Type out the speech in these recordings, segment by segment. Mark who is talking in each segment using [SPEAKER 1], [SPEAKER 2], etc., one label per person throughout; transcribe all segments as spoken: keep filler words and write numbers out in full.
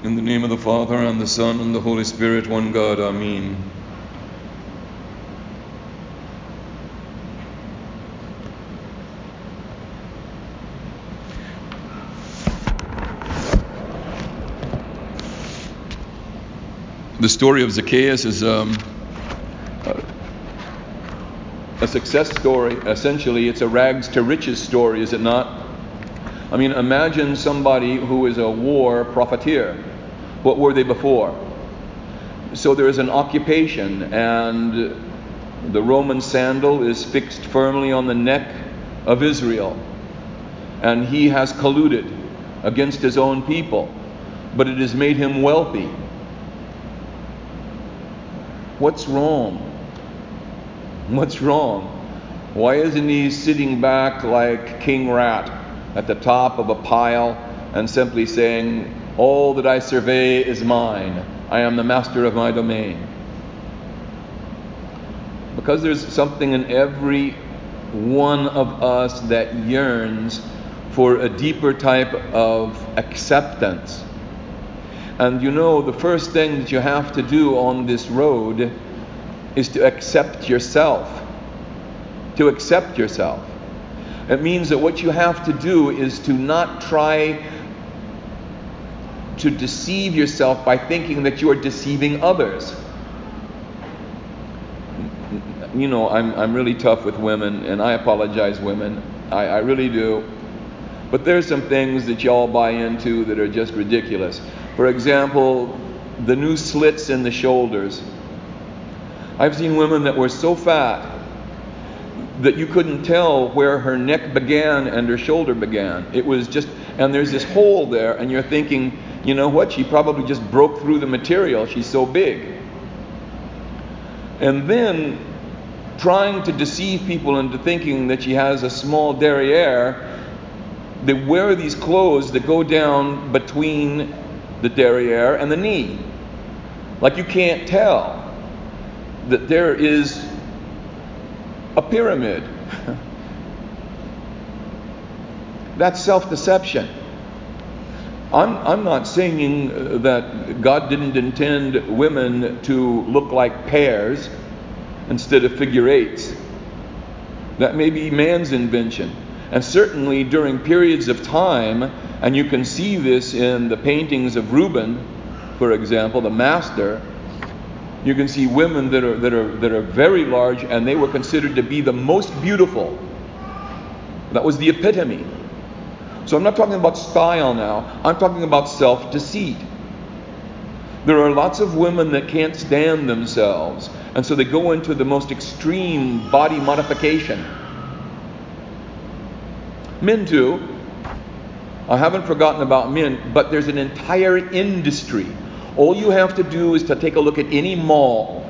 [SPEAKER 1] In the name of the Father, and the Son, and the Holy Spirit, one God, Amen. The story of Zacchaeus is um, a success story. Essentially, it's a rags to riches story, is it not? I mean, imagine somebody who is a war profiteer. What were they before? So there is an occupation, and the Roman sandal is fixed firmly on the neck of Israel. And he has colluded against his own people, but it has made him wealthy. What's wrong? What's wrong? Why isn't he sitting back like King Rat at the top of a pile and simply saying, "All that I survey is mine. I am the master of my domain"? Because there's something in every one of us that yearns for a deeper type of acceptance. And you know, the first thing that you have to do on this road is to accept yourself. To accept yourself. It means that what you have to do is to not try to deceive yourself by thinking that you are deceiving others. You know, I'm I'm really tough with women, and I apologize, women. I, I really do. But there's some things that y'all buy into that are just ridiculous. For example, the new slits in the shoulders. I've seen women that were so fat that you couldn't tell where her neck began and her shoulder began. It was just, and there's this hole there, and you're thinking, you know what, she probably just broke through the material, she's so big. And then trying to deceive people into thinking that she has a small derriere, they wear these clothes that go down between the derriere and the knee. Like you can't tell that there is a pyramid. That's self-deception. I'm, I'm not saying that God didn't intend women to look like pears instead of figure eights. That may be man's invention. And certainly during periods of time, and you can see this in the paintings of Rubens, for example, the master, you can see women that are that are that are very large, and they were considered to be the most beautiful. That was the epitome. So I'm not talking about style now. I'm talking about self-deceit. There are lots of women that can't stand themselves, and so they go into the most extreme body modification. Men too. I haven't forgotten about men, but there's an entire industry. All you have to do is to take a look at any mall,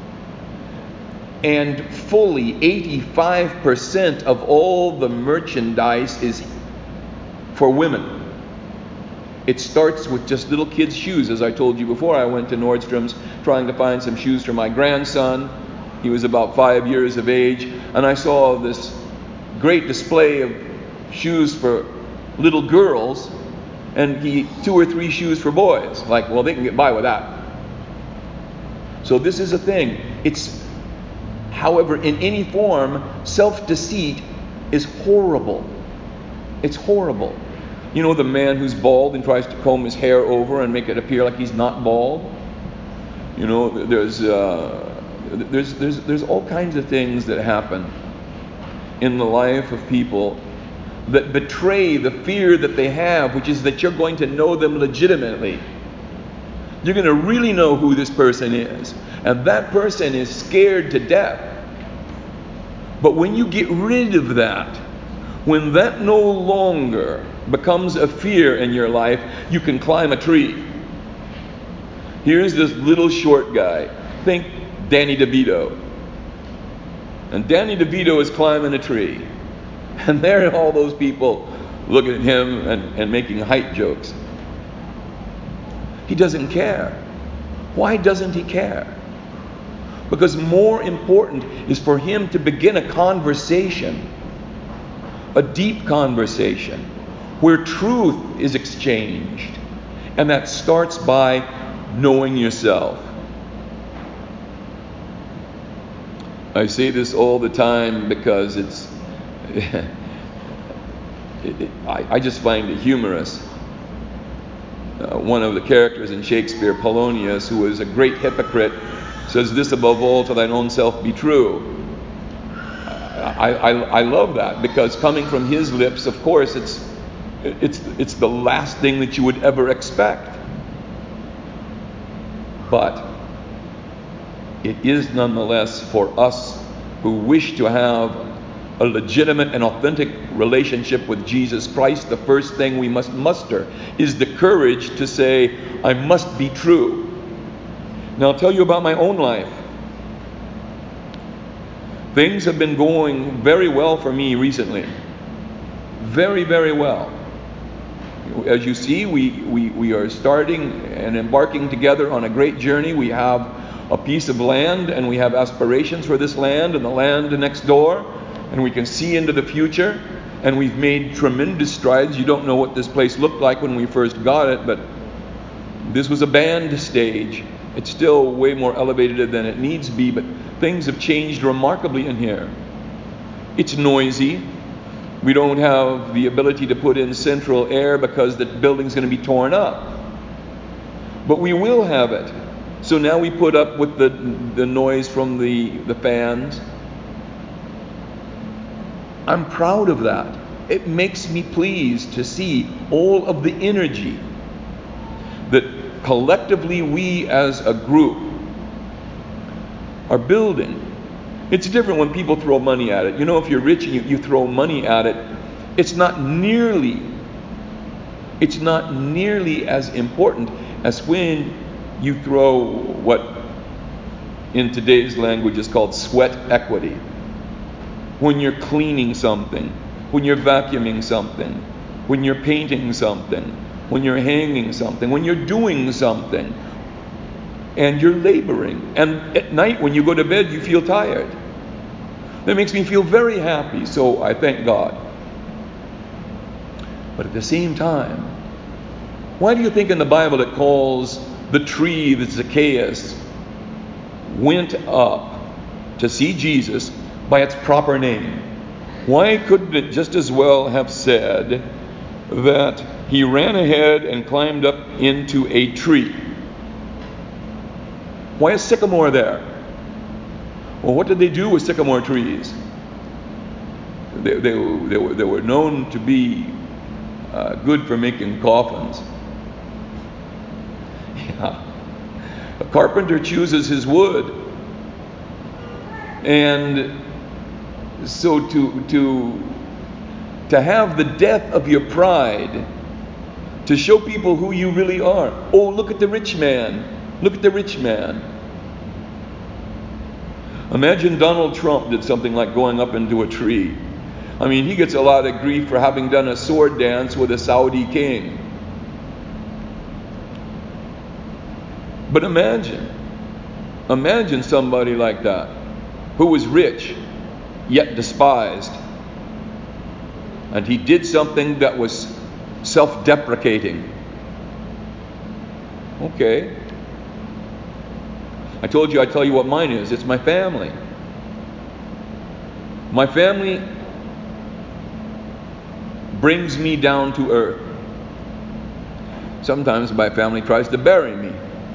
[SPEAKER 1] and fully eighty-five percent of all the merchandise is for women. It starts with just little kids' shoes. As I told you before, I went to Nordstrom's trying to find some shoes for my grandson. He was about five years of age, and I saw this great display of shoes for little girls, and he two or three shoes for boys. Like, well, they can get by with that. So this is a thing. It's, however, in any form, self-deceit is horrible. It's horrible. You know the man who's bald and tries to comb his hair over and make it appear like he's not bald? You know, there's uh, there's there's there's all kinds of things that happen in the life of people that betray the fear that they have, which is that you're going to know them legitimately. You're going to really know who this person is. And that person is scared to death. But when you get rid of that, when that no longer becomes a fear in your life, you can climb a tree. Here's this little short guy. Think Danny DeVito. And Danny DeVito is climbing a tree. And there are all those people looking at him and, and making height jokes. He doesn't care. Why doesn't he care? Because more important is for him to begin a conversation, a deep conversation, where truth is exchanged And that starts by knowing yourself. I say this all the time because it's it, it, I, I just find it humorous. Uh, one of the characters in Shakespeare, Polonius, who was a great hypocrite, says, "This above all, to thine own self be true." I, I, I love that, because coming from his lips, of course, it's it's it's the last thing that you would ever expect. But it is nonetheless for us who wish to have a legitimate and authentic relationship with Jesus Christ, the first thing we must muster is the courage to say, I must be true. Now I'll tell you about my own life. Things have been going very well for me recently. Very, very well. As you see, we, we, we are starting and embarking together on a great journey. We have a piece of land, and we have aspirations for this land and the land next door, and we can see into the future, and we've made tremendous strides. You don't know what this place looked like when we first got it, but this was a band stage. It's still way more elevated than it needs to be, but things have changed remarkably in here. It's noisy. We don't have the ability to put in central air because the building's going to be torn up. But we will have it. So now we put up with the, the noise from the, the fans. I'm proud of that. It makes me pleased to see all of the energy that collectively we as a group are building. It's different when people throw money at it. You know, if you're rich and you, you throw money at it, it's not nearly, it's not nearly as important as when you throw what in today's language is called sweat equity. When you're cleaning something, when you're vacuuming something, when you're painting something, when you're hanging something, when you're doing something, and you're laboring. And at night when you go to bed, you feel tired. That makes me feel very happy, so I thank God. But at the same time, why do you think in the Bible it calls the tree that Zacchaeus went up to see Jesus by its proper name? Why couldn't it just as well have said that he ran ahead and climbed up into a tree? Why is sycamore there? Well, what did they do with sycamore trees? They, they, they, were, they were known to be uh, good for making coffins. Yeah. A carpenter chooses his wood. And so to, to, to have the death of your pride, to show people who you really are. Oh, look at the rich man. Look at the rich man. Imagine Donald Trump did something like going up into a tree. I mean, he gets a lot of grief for having done a sword dance with a Saudi king. But imagine, imagine somebody like that, who was rich, yet despised. And he did something that was self-deprecating. Okay. I told you I'd tell you what mine is. It's my family. My family brings me down to earth. Sometimes my family tries to bury me.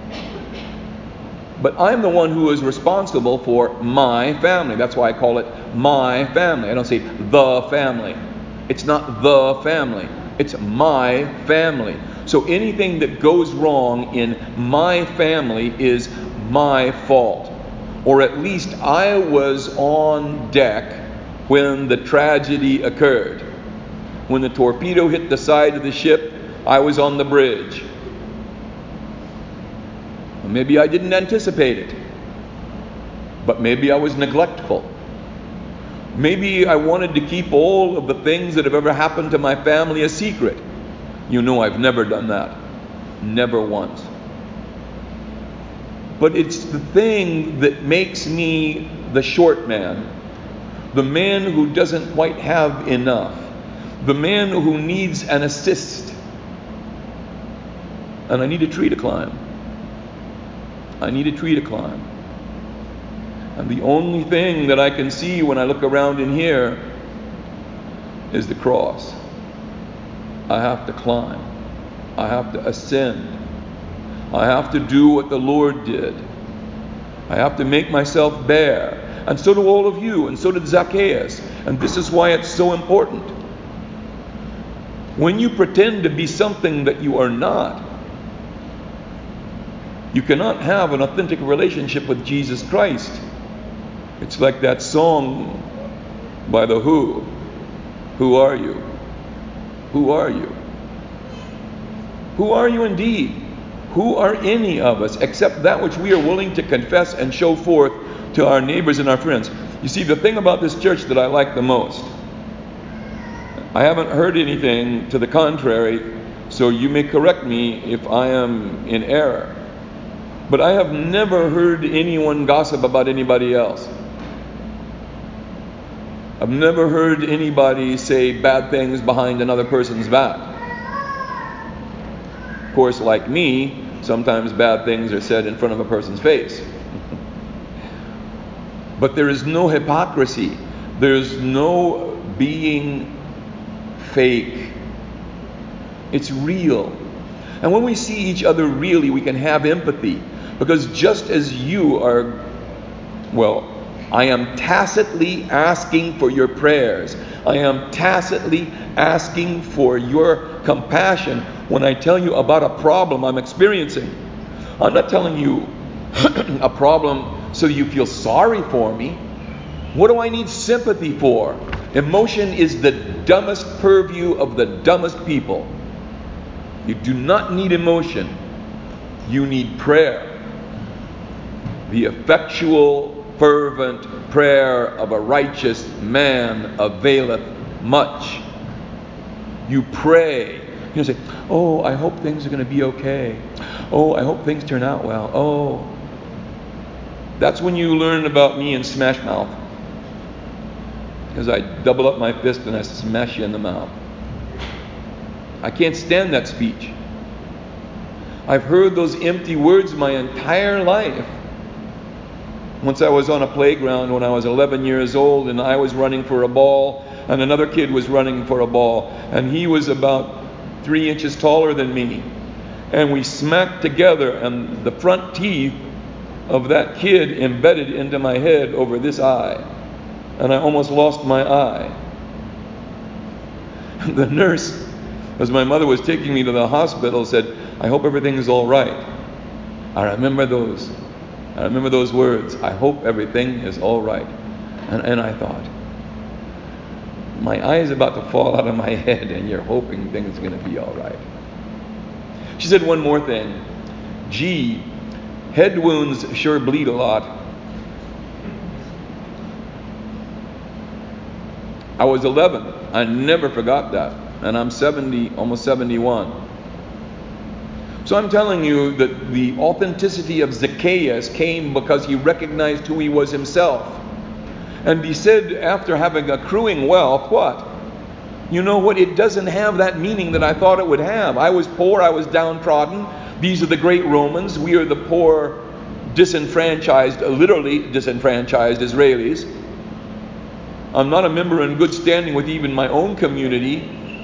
[SPEAKER 1] But I'm the one who is responsible for my family. That's why I call it my family. I don't say the family. It's not the family. It's my family. So anything that goes wrong in my family is my fault. Or at least I was on deck when the tragedy occurred. When the torpedo hit the side of the ship, I was on the bridge. Maybe I didn't anticipate it. But maybe I was neglectful. Maybe I wanted to keep all of the things that have ever happened to my family a secret. You know I've never done that. Never once. But it's the thing that makes me the short man. The man who doesn't quite have enough. The man who needs an assist. And I need a tree to climb. I need a tree to climb. And the only thing that I can see when I look around in here is the cross. I have to climb. I have to ascend. I have to do what the Lord did. I have to make myself bare. And so do all of you, and so did Zacchaeus. And this is why it's so important. When you pretend to be something that you are not, you cannot have an authentic relationship with Jesus Christ. It's like that song by The Who. Who are you? Who are you? Who are you indeed? Who are any of us except that which we are willing to confess and show forth to our neighbors and our friends? You see, the thing about this church that I like the most, I haven't heard anything to the contrary, so you may correct me if I am in error. But I have never heard anyone gossip about anybody else. I've never heard anybody say bad things behind another person's back. Of course, like me, sometimes bad things are said in front of a person's face. But there is no hypocrisy. There's no being fake. It's real. And when we see each other really, we can have empathy. Because just as you are, well, I am tacitly asking for your prayers. I am tacitly asking for your compassion when I tell you about a problem I'm experiencing. I'm not telling you a problem so you feel sorry for me. What do I need sympathy for? Emotion is the dumbest purview of the dumbest people. You do not need emotion. You need prayer. The effectual, fervent prayer of a righteous man availeth much. You pray. You say, oh, I hope things are going to be okay. Oh, I hope things turn out well. Oh. That's when you learn about me in Smash Mouth. Because I double up my fist and I smash you in the mouth. I can't stand that speech. I've heard those empty words my entire life. Once I was on a playground when I was eleven years old, and I was running for a ball, and another kid was running for a ball, and he was about three inches taller than me. And we smacked together, and the front teeth of that kid embedded into my head over this eye. And I almost lost my eye. The nurse, as my mother was taking me to the hospital, said, I hope everything is all right. I remember those. I remember those words. I hope everything is all right. And, and I thought, my eye is about to fall out of my head and you're hoping things are going to be all right. She said one more thing. Gee, head wounds sure bleed a lot. I was eleven. I never forgot that. And I'm seventy, almost seventy-one. So I'm telling you that the authenticity of Zacchaeus came because he recognized who he was himself. And he said, after having accruing wealth, what? You know what? It doesn't have that meaning that I thought it would have. I was poor, I was downtrodden. These are the great Romans. We are the poor, disenfranchised, literally disenfranchised Israelis. I'm not a member in good standing with even my own community.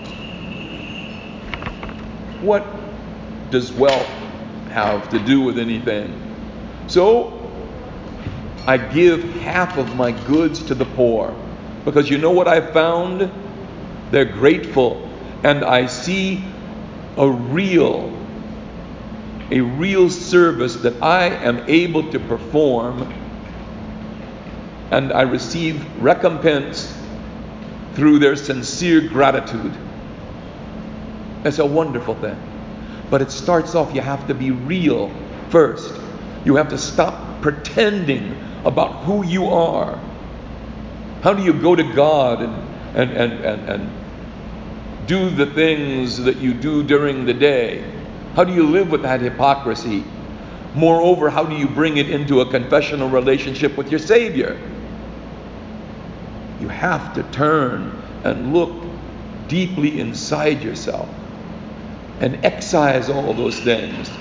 [SPEAKER 1] What does wealth have to do with anything? So I give half of my goods to the poor, because you know what I found? They're grateful, and I see a real a real service that I am able to perform, and I receive recompense through their sincere gratitude. It's a wonderful thing. But it starts off, you have to be real first. You have to stop pretending about who you are. How do you go to God and, and, and, and, and do the things that you do during the day? How do you live with that hypocrisy? Moreover, how do you bring it into a confessional relationship with your Savior? You have to turn and look deeply inside yourself. and excise all those things.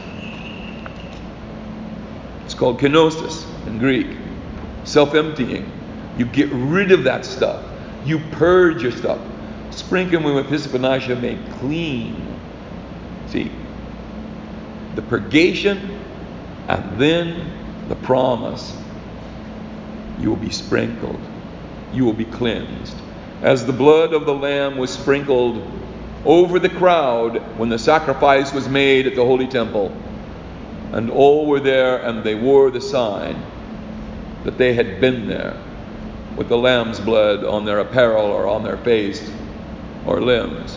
[SPEAKER 1] It's called kenosis in Greek. Self-emptying. You get rid of that stuff. You purge your stuff. Sprinkle me with hyssop and I shall make clean. See, the purgation and then the promise. You will be sprinkled. You will be cleansed. As the blood of the Lamb was sprinkled over the crowd when the sacrifice was made at the Holy Temple, and all were there, and they wore the sign that they had been there with the Lamb's blood on their apparel or on their face or limbs.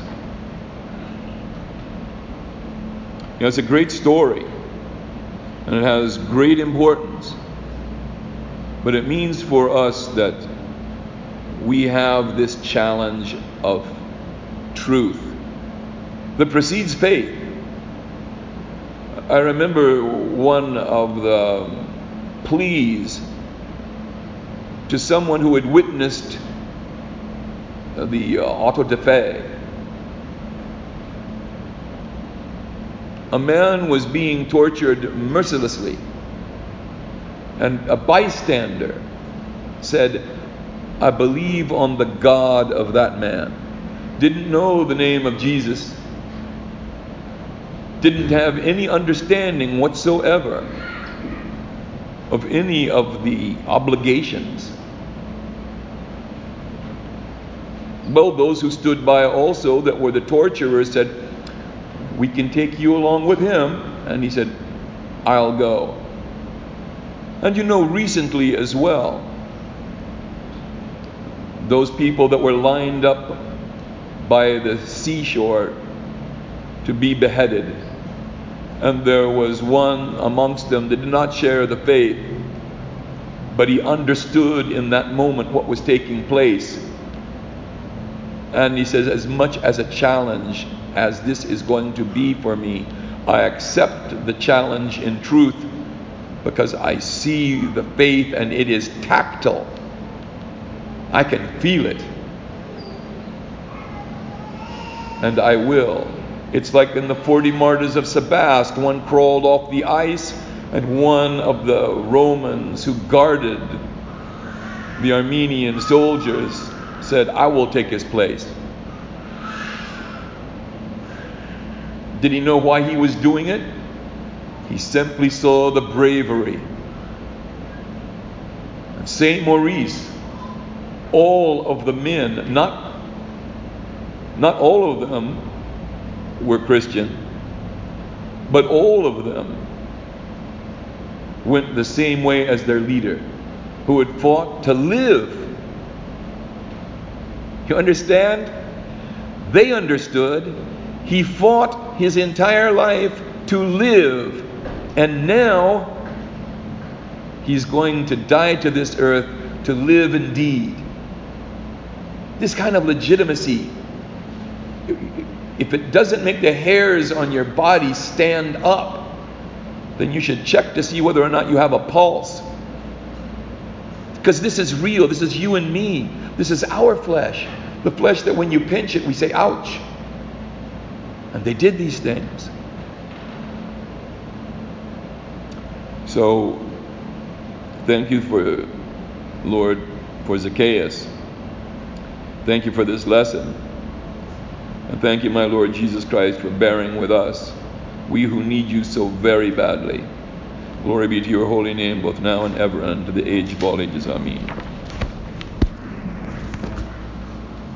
[SPEAKER 1] You know, it's a great story, and it has great importance. But it means for us that we have this challenge of truth that precedes faith. I remember one of the pleas to someone who had witnessed the uh, auto da fe. A man was being tortured mercilessly, and a bystander said, "I believe on the God of that man." Didn't know the name of Jesus. Didn't have any understanding whatsoever of any of the obligations. Well, those who stood by also that were the torturers said, "We can take you along with him." And he said, "I'll go." And you know, recently as well, those people that were lined up by the seashore to be beheaded, and there was one amongst them that did not share the faith, but he understood in that moment what was taking place. And he says, as much as a challenge as this is going to be for me, I accept the challenge in truth, because I see the faith and it is tactile. I can feel it. And I will. It's like in the forty martyrs of Sebast, one crawled off the ice, and one of the Romans who guarded the Armenian soldiers said, "I will take his place." Did he know why he was doing it? He simply saw the bravery. And Saint Maurice, all of the men, not, not all of them were Christian, but all of them went the same way as their leader, who had fought to live. You understand? They understood. He fought his entire life to live, and now he's going to die to this earth to live indeed. This kind of legitimacy, if it doesn't make the hairs on your body stand up, then you should check to see whether or not you have a pulse. Because this is real. This is you and me. This is our flesh. The flesh that when you pinch it, we say, ouch. And they did these things. So, thank you for, Lord, for Zacchaeus. Thank you for this lesson. And thank you, my Lord Jesus Christ, for bearing with us, we who need you so very badly. Glory be to your holy name, both now and ever, and to the age of all ages. Amen.